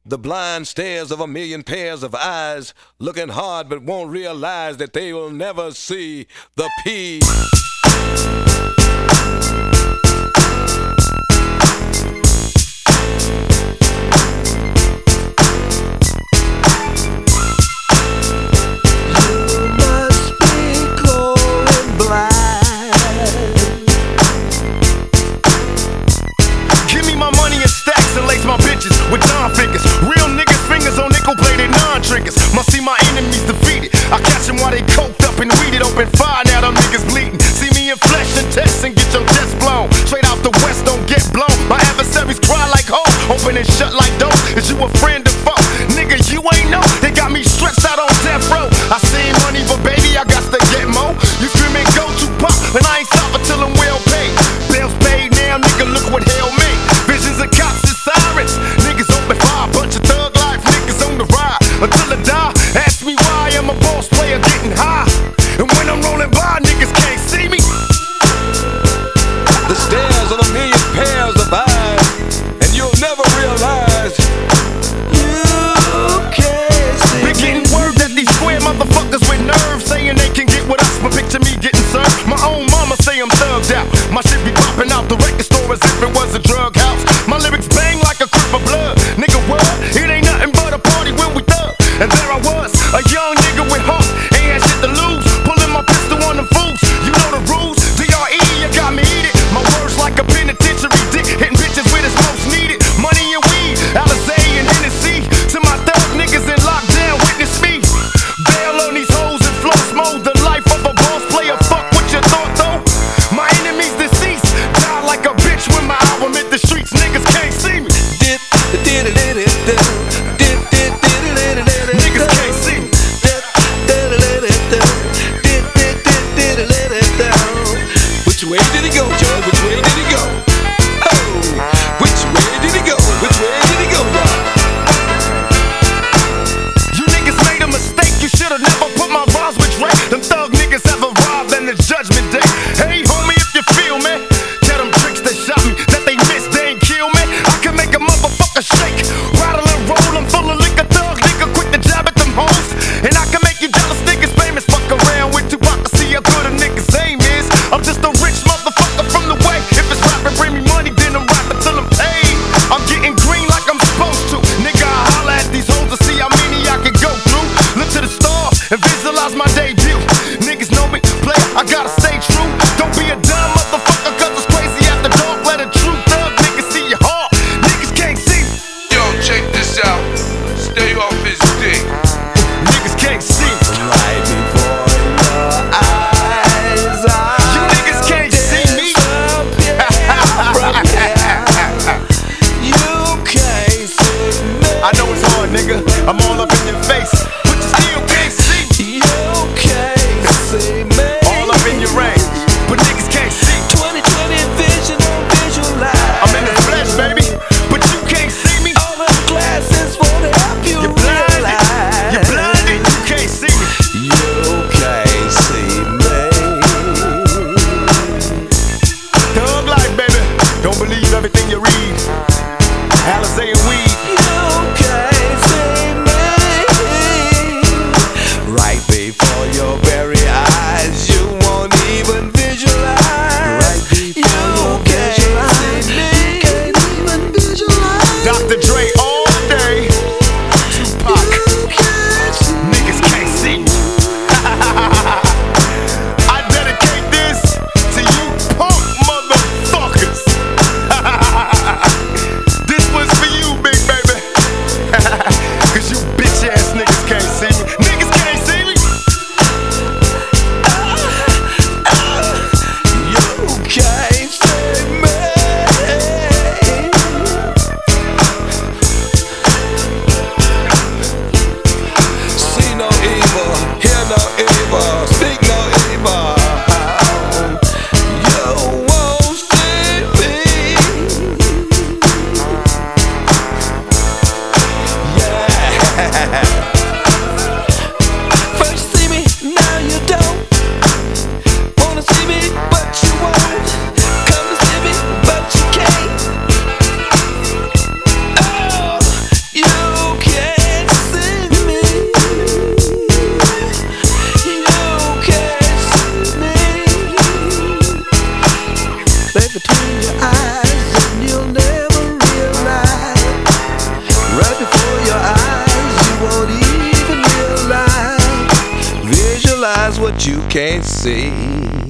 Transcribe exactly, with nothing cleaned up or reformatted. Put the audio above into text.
The blind stares of a million pairs of eyes, looking hard but won't realize that they will never see the P. My bitches with John figures, real niggas fingers on nickel plated non-triggers. Must see my enemies defeated. I catch them while they coked up and weeded. Open fire, now them niggas bleeding. See me in flesh and test and get your chest blown. Straight out the west, don't get blown. My adversaries cry like ho, open and shut like dope. Is you a friend or foe? Nigga, you ain't know. They got me stretched out on death row. I seen money, but baby, I got to get more. You screaming go to pop, and I ain't stopping till I'm well paid. Bills paid now, nigga, look what hell made. Visions of cops and sirens. Niggas open fire, bunch of thug life niggas on the ride until I die. Ask me why I'm a boss player getting high, and when I'm rolling by, niggas can't see me. The stares of a million pairs of eyes, and you'll never realize you can't see. We're getting word that these square motherfuckers with nerves saying they can get with us, but picture me getting served. My own mama say I'm thugged out. My shit be popping out the record store as if it was a drug house. My lyrics bang like a crip of blood. Nigga, what? It ain't nothing but a party when we thug. And there I was, a young nigga with heart, ain't had shit to lose. Pulling my pistol on them fools. You know the rules. D R E, you got me eat it. My words like a penitentiary dick, hitting bitches where it's most needed. Money and weed, Alizé and Hennessy. To my thug niggas in lockdown, witness me. Bail on these hoes and floss mode. The life of a boss player. Fuck what you thought though. My enemies deceased. Die like a bitch when my album hit the streets. Niggas can't see me. Dip, did it, did it, dip, dip, did it, did it, did it. Niggas can't see me. Dip, did it, did it, dip, dip, did it, did it, did it, down. Which way did he go, Joe? Which way did he go? Oh, which way did he go? Which way did he go, y'all? You niggas made a mistake. You should've never put my rhymes with Drake. Them thug niggas have arrived and it's judgment day. Hey, homie, if you feel me, tell them tricks that shot me that they missed, they ain't kill me. I can make a motherfucker shake, rattle and roll. I'm full of liquor, thug nigga, quick to jab at them hoes. And I can make you jealous niggas famous. Fuck around with Tupac to see how good a nigga's aim is. I'm just a rich motherfucker from the way. If it's rapping, bring me money, then I'm rapping till I'm paid. I'm getting green like I'm supposed to. Nigga, I holla at these hoes to see how many I can go through. Look to the stars and visualize my debut. Niggas know me, play, I gotta stay true. Don't be a dumb motherfucker, cause it's crazy after dark. Let a true thug nigga see your heart. Niggas can't see me. Yo, check this out. Stay off his dick. Niggas can't see me. Right before your eyes, You niggas can't see me. you can't see me. I know it's hard, nigga. I'm all up in your face, but you still can't see me. You can't see me. All up in your range, but niggas can't see me. twenty twenty vision on visualize. I'm in the flesh, baby, but you can't see me. All the glasses won't help you You're blinded, realize. you're blinded, you can't see me. You can't see me. Thug life, baby, don't believe everything you read. Alizé and weed. You can't see me. right before your eyes. You won't even realize. Visualize what you can't see.